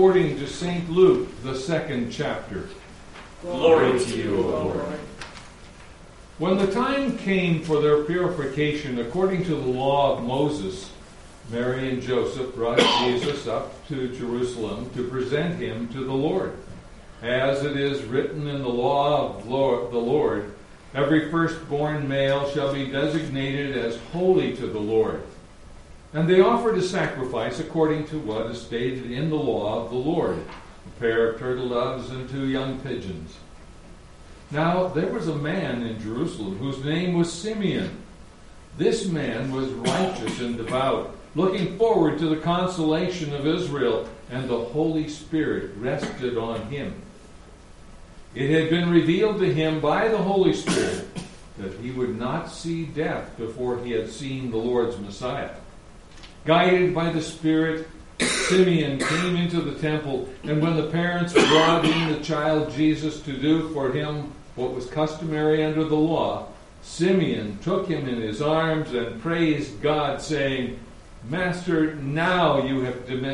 according to St. Luke, the 2nd chapter. Glory to you, O Lord. When the time came for their purification according to the law of Moses, Mary and Joseph brought Jesus up to Jerusalem to present him to the Lord. As it is written in the law of the Lord, every firstborn male shall be designated as holy to the Lord. And they offered a sacrifice according to what is stated in the law of the Lord, a pair of turtle doves and 2 young pigeons. Now there was a man in Jerusalem whose name was Simeon. This man was righteous and devout, looking forward to the consolation of Israel, and the Holy Spirit rested on him. It had been revealed to him by the Holy Spirit that he would not see death before he had seen the Lord's Messiah. Guided by the Spirit, Simeon came into the temple, and when the parents brought in the child Jesus to do for him what was customary under the law, Simeon took him in his arms and praised God, saying, Master, now you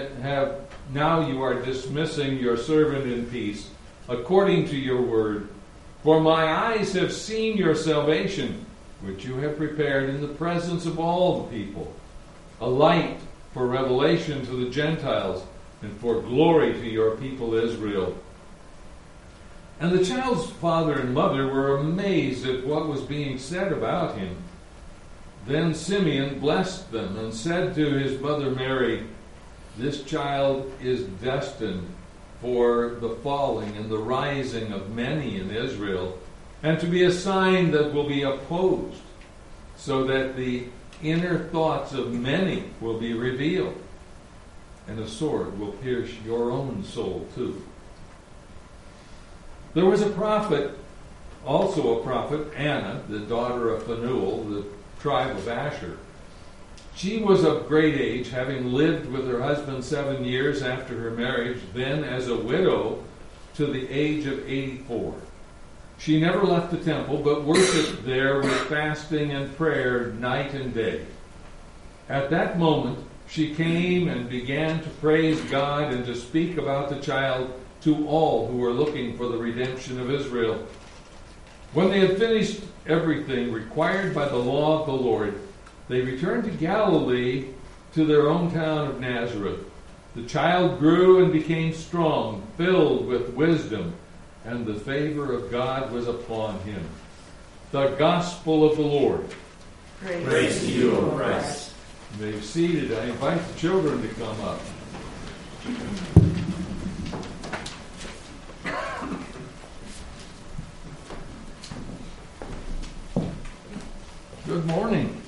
are dismissing your servant in peace, according to your word. For my eyes have seen your salvation, which you have prepared in the presence of all the people, a light for revelation to the Gentiles, and for glory to your people Israel. And the child's father and mother were amazed at what was being said about him. Then Simeon blessed them and said to his mother Mary, This child is destined for the falling and the rising of many in Israel, and to be a sign that will be opposed, so that the inner thoughts of many will be revealed, and a sword will pierce your own soul too. There was a prophet, also a prophet, Anna, the daughter of Phanuel, the tribe of Asher. She was of great age, having lived with her husband 7 years after her marriage, then as a widow to the age of 84. She never left the temple, but worshipped there with fasting and prayer night and day. At that moment, she came and began to praise God and to speak about the child to all who were looking for the redemption of Israel. When they had finished everything required by the law of the Lord, they returned to Galilee, to their own town of Nazareth. The child grew and became strong, filled with wisdom, and the favor of God was upon him. The gospel of the Lord. Praise to you, O Christ. You may be seated. I invite the children to come up. Good morning.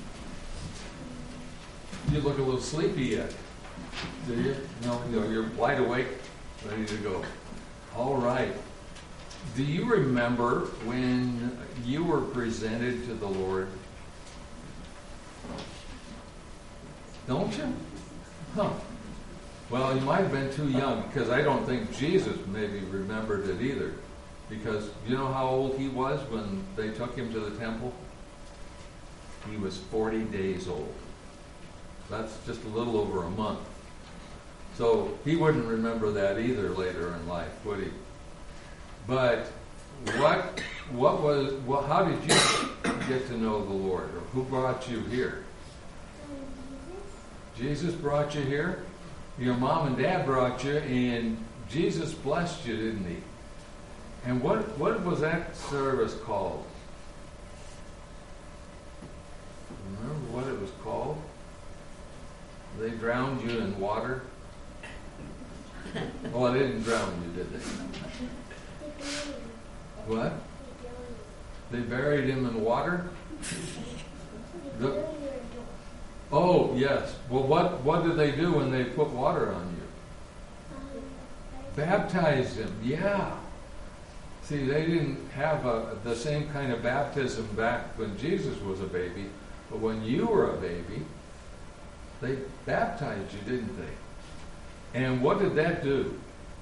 You look a little sleepy yet. Do you? No, you're wide awake, ready to go. All right. Do you remember when you were presented to the Lord? Don't you? Huh. Well, you might have been too young, because I don't think Jesus maybe remembered it either. Because you know how old he was when they took him to the temple? He was 40 days old. That's just a little over a month. So he wouldn't remember that either later in life, would he? But how did you get to know the Lord? Or who brought you here? Jesus brought you here? Your mom and dad brought you, and Jesus blessed you, didn't he? And what was that service called? Remember what it was called? They drowned you in water? Well, they didn't drown you, did they? What? They buried him in water? Oh, yes. Well, what did they do when they put water on you? Baptized him, yeah. See, they didn't have the same kind of baptism back when Jesus was a baby, but when you were a baby, they baptized you, didn't they? And what did that do?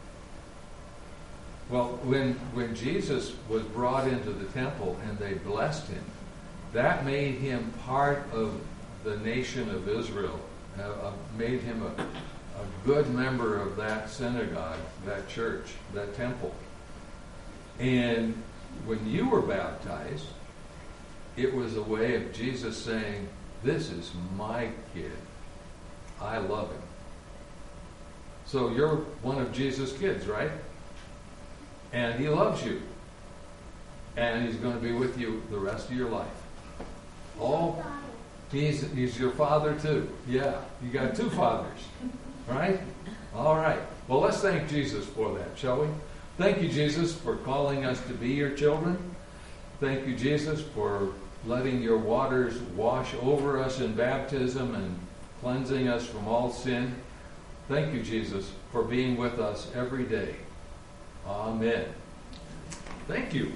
Well, when Jesus was brought into the temple and they blessed him, that made him part of the nation of Israel, made him a good member of that synagogue, that church, that temple. And when you were baptized, it was a way of Jesus saying, this is my kid. I love him. So you're one of Jesus' kids, right? And he loves you. And he's going to be with you the rest of your life. Oh, he's your father too. Yeah, you got two fathers, right? All right. Well, let's thank Jesus for that, shall we? Thank you, Jesus, for calling us to be your children. Thank you, Jesus, for letting your waters wash over us in baptism and cleansing us from all sin. Thank you, Jesus, for being with us every day. Amen. Thank you.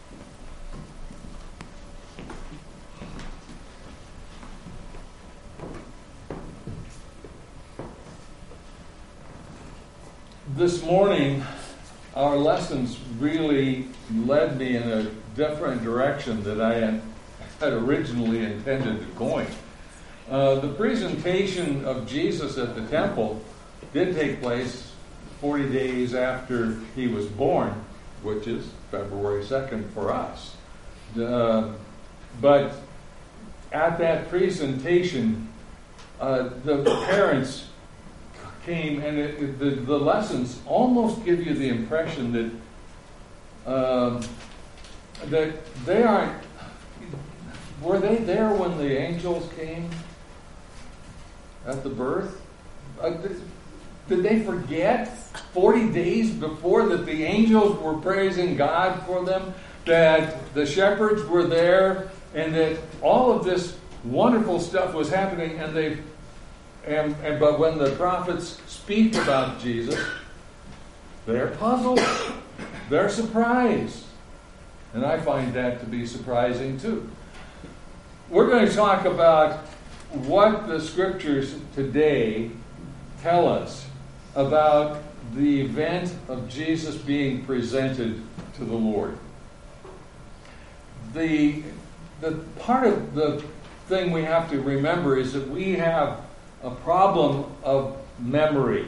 This morning, our lessons really led me in a different direction that I had originally intended going. The presentation of Jesus at the temple did take place 40 days after he was born, which is February 2nd for us. But at that presentation, the parents came, and the lessons almost give you the impression that they aren't. Were they there when the angels came at the birth? Did they forget 40 days before that the angels were praising God for them, that the shepherds were there, and that all of this wonderful stuff was happening, but when the prophets speak about Jesus, they're puzzled, they're surprised. And I find that to be surprising too. We're going to talk about what the scriptures today tell us about the event of Jesus being presented to the Lord. The part of the thing we have to remember is that we have a problem of memory.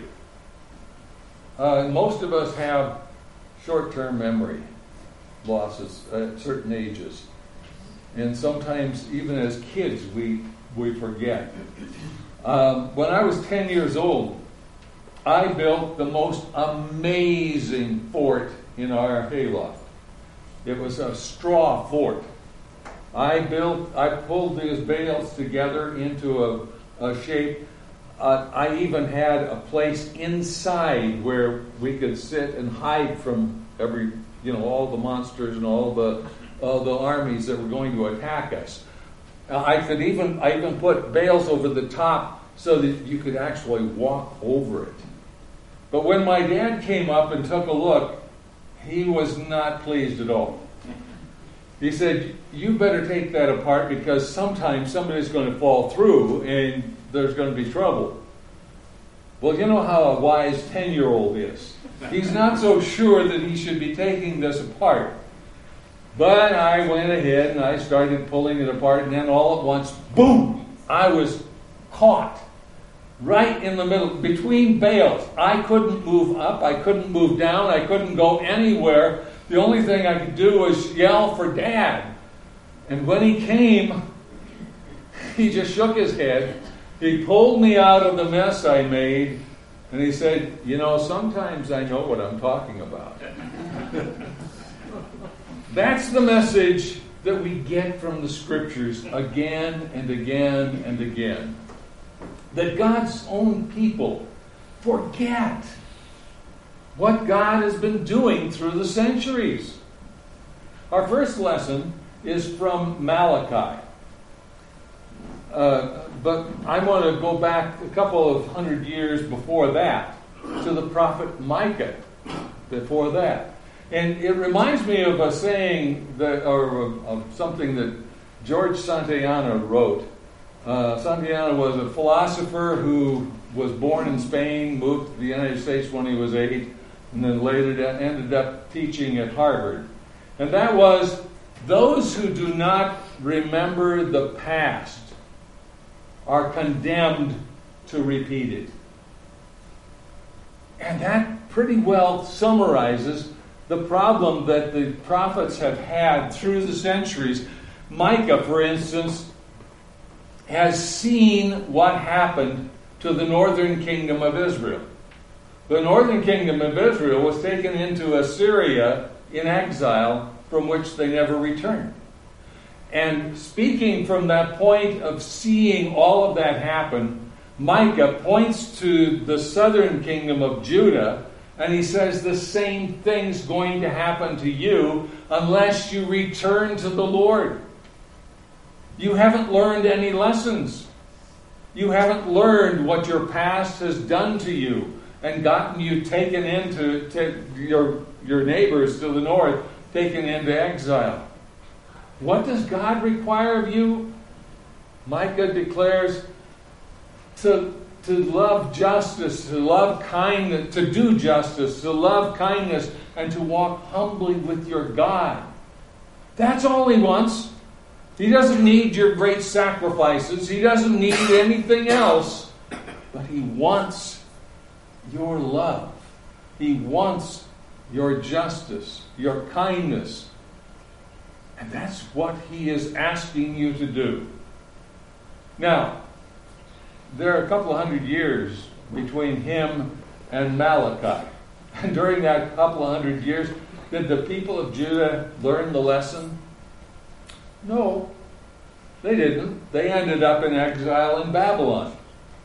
Most of us have short-term memory losses at certain ages. And sometimes, even as kids, we forget. When I was 10 years old, I built the most amazing fort in our hayloft. It was a straw fort. I pulled these bales together into a shape. I even had a place inside where we could sit and hide from all the monsters and all the armies that were going to attack us. I even put bales over the top so that you could actually walk over it. But when my dad came up and took a look, he was not pleased at all. He said, "You better take that apart because sometimes somebody's going to fall through and there's going to be trouble." Well, you know how a wise 10-year-old is. He's not so sure that he should be taking this apart. But I went ahead and I started pulling it apart, and then all at once, boom! I was caught right in the middle, between bales. I couldn't move up, I couldn't move down, I couldn't go anywhere. The only thing I could do was yell for Dad. And when he came, he just shook his head. He pulled me out of the mess I made, and he said, sometimes I know what I'm talking about. That's the message that we get from the Scriptures again and again and again. That God's own people forget what God has been doing through the centuries. Our first lesson is from Malachi. But I want to go back a couple of hundred years before that to the prophet Micah before that. And it reminds me of a saying of something that George Santayana wrote. Santayana was a philosopher who was born in Spain, moved to the United States when he was 8, and then later ended up teaching at Harvard. And that was, those who do not remember the past are condemned to repeat it. And that pretty well summarizes the problem that the prophets have had through the centuries. Micah, for instance, has seen what happened to the northern kingdom of Israel. The northern kingdom of Israel was taken into Assyria in exile, from which they never returned. And speaking from that point of seeing all of that happen, Micah points to the southern kingdom of Judah, and he says the same thing's going to happen to you unless you return to the Lord. You haven't learned any lessons. You haven't learned what your past has done to you and gotten you taken into your neighbors to the north, taken into exile. What does God require of you? Micah declares to love justice, to love kindness, to do justice, to love kindness, and to walk humbly with your God. That's all he wants. He doesn't need your great sacrifices. He doesn't need anything else. But he wants your love. He wants your justice, your kindness. And that's what he is asking you to do. Now, there are a couple of 100 years between him and Malachi. And during that couple of 100 years, did the people of Judah learn the lesson? No, they didn't. They ended up in exile in Babylon.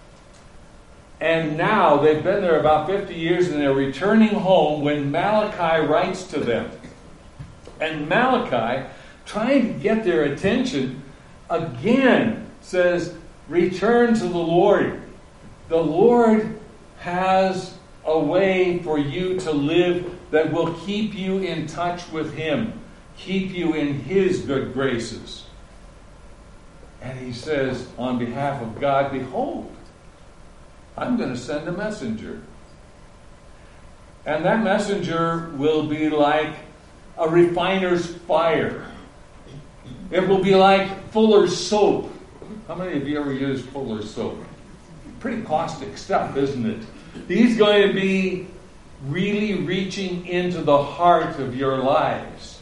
And now they've been there about 50 years and they're returning home when Malachi writes to them. And Malachi, trying to get their attention, again says, return to the Lord. The Lord has a way for you to live that will keep you in touch with him, keep you in his good graces. And he says, on behalf of God, behold, I'm going to send a messenger. And that messenger will be like a refiner's fire. It will be like Fuller's soap. How many of you ever used Fuller's soap? Pretty caustic stuff, isn't it? He's going to be really reaching into the heart of your lives.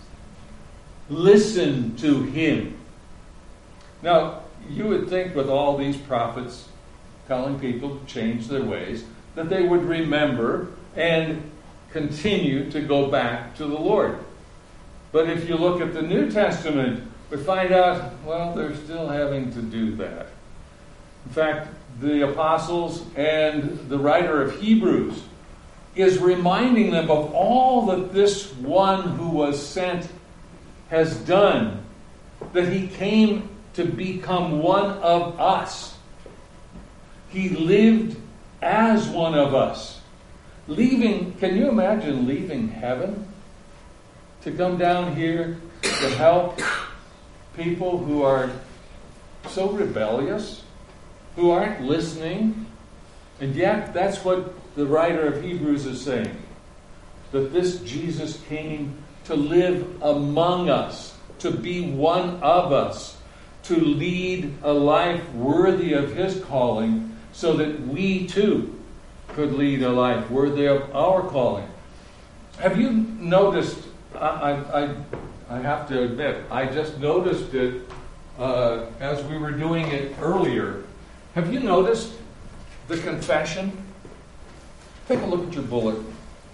Listen to him. Now, you would think with all these prophets telling people to change their ways, that they would remember and continue to go back to the Lord. But if you look at the New Testament, we find out, well, they're still having to do that. In fact, the apostles and the writer of Hebrews is reminding them of all that this one who was sent has done, that he came to become one of us. He lived as one of us. Can you imagine leaving heaven to come down here to help people who are so rebellious, who aren't listening? And yet, that's what the writer of Hebrews is saying. That this Jesus came to live among us, to be one of us, to lead a life worthy of his calling, so that we too could lead a life worthy of our calling. Have you noticed, I have to admit, I just noticed it as we were doing it earlier. Have you noticed the confession? Take a look at your bulletin.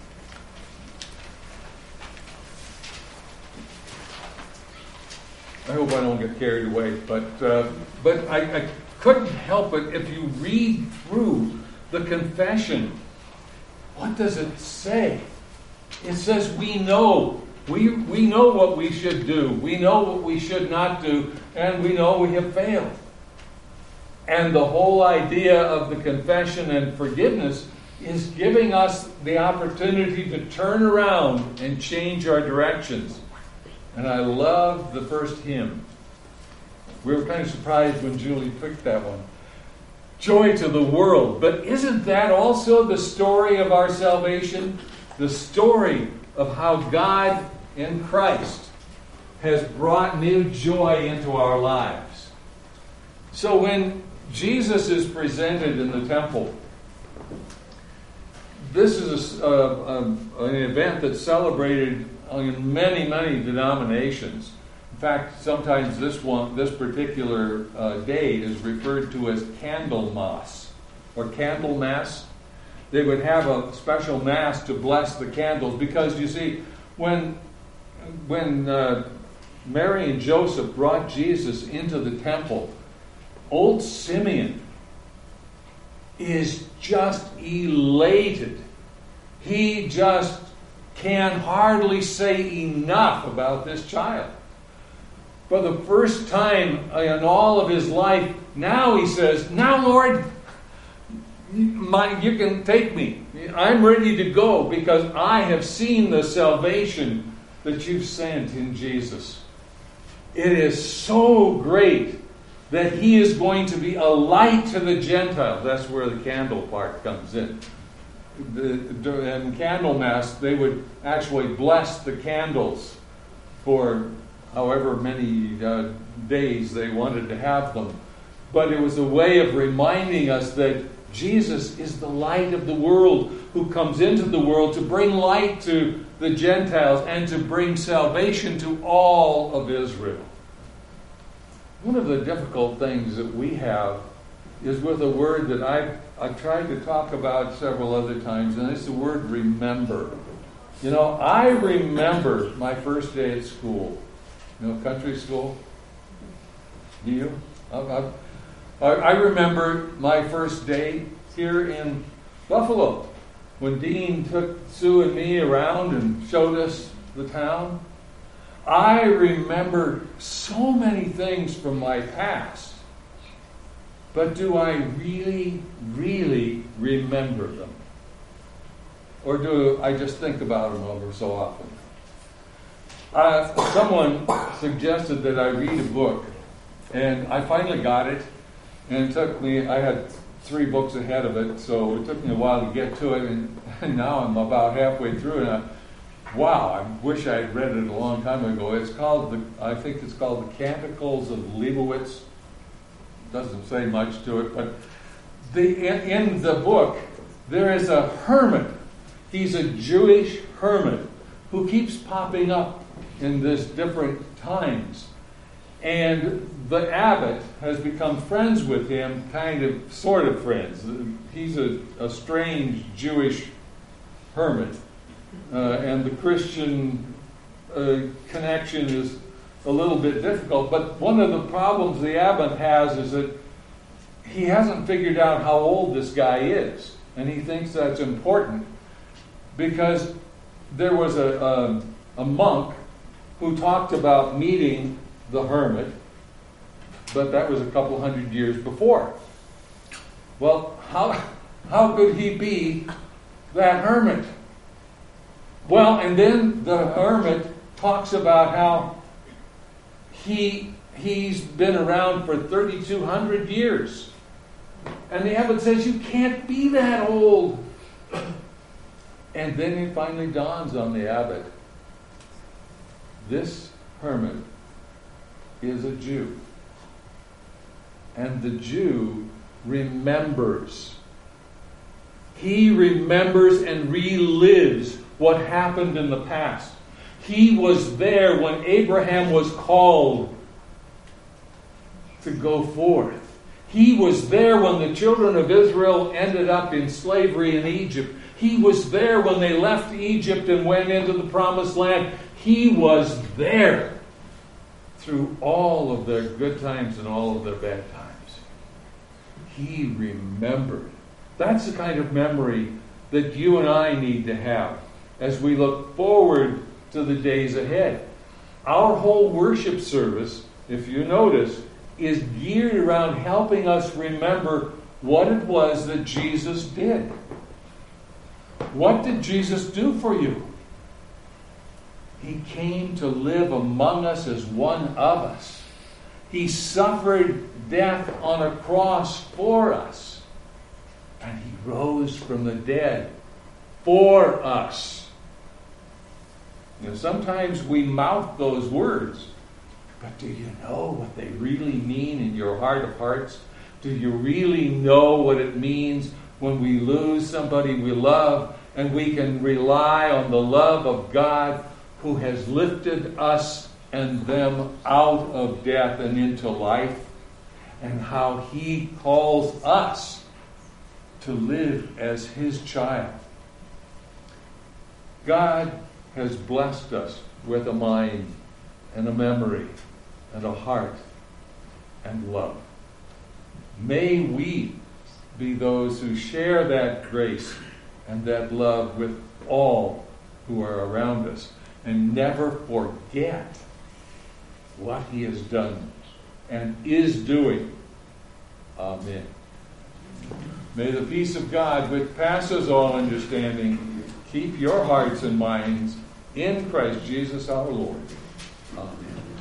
I hope I don't get carried away, but I couldn't help it. If you read through the confession, what does it say? It says we know. We know what we should do. We know what we should not do. And we know we have failed. And the whole idea of the confession and forgiveness is giving us the opportunity to turn around and change our directions. And I love the first hymn. We were kind of surprised when Julie picked that one. Joy to the world. But isn't that also the story of our salvation? The story of how God in Christ has brought new joy into our lives. So when Jesus is presented in the temple, this is an event that's celebrated in many, many denominations. In fact, sometimes this particular day is referred to as Candlemas or Candlemas. They would have a special mass to bless the candles because, you see, when Mary and Joseph brought Jesus into the temple, old Simeon is just elated. He just can hardly say enough about this child. For the first time in all of his life, now he says, "Now, Lord, you can take me. I'm ready to go because I have seen the salvation that you've sent in Jesus. It is so great that he is going to be a light to the Gentiles." That's where the candle part comes in. In Candlemas, they would actually bless the candles for however many days they wanted to have them. But it was a way of reminding us that Jesus is the light of the world who comes into the world to bring light to the Gentiles and to bring salvation to all of Israel. One of the difficult things that we have is with a word that I've tried to talk about several other times, and it's the word remember. You know, I remember my first day at school. You know, country school. Do you? I remember my first day here in Buffalo when Dean took Sue and me around and showed us the town. I remember so many things from my past, but do I really, really remember them? Or do I just think about them over so often? Someone suggested that I read a book, and I finally got it, and it took me, I had 3 books ahead of it, so it took me a while to get to it, and now I'm about halfway through, and I wish I had read it a long time ago. It's called, I think it's called The Canticles of Leibowitz. Doesn't say much to it, but in the book, there is a hermit. He's a Jewish hermit who keeps popping up in this different times. And the abbot has become friends with him, sort of friends. He's a strange Jewish hermit. And the Christian connection is a little bit difficult. But one of the problems the abbot has is that he hasn't figured out how old this guy is. And he thinks that's important because there was a monk who talked about meeting the hermit, but that was a couple hundred years before. Well, how could he be that hermit? Well, and then the hermit talks about how he's been around for 3,200 years. And the abbot says, you can't be that old. And then it finally dawns on the abbot. This hermit is a Jew. And the Jew remembers. He remembers and relives what happened in the past. He was there when Abraham was called to go forth. He was there when the children of Israel ended up in slavery in Egypt. He was there when they left Egypt and went into the promised land. He was there through all of their good times and all of their bad times. He remembered. That's the kind of memory that you and I need to have as we look forward to the days ahead. Our whole worship service, if you notice, is geared around helping us remember what it was that Jesus did. What did Jesus do for you? He came to live among us as one of us. He suffered death on a cross for us. And he rose from the dead for us. You know, sometimes we mouth those words, but do you know what they really mean in your heart of hearts? Do you really know what it means when we lose somebody we love and we can rely on the love of God who has lifted us and them out of death and into life, and how He calls us to live as His child. God has blessed us with a mind and a memory and a heart and love. May we be those who share that grace and that love with all who are around us, and never forget what He has done and is doing. Amen. May the peace of God, which passes all understanding, keep your hearts and minds in Christ Jesus our Lord. Amen.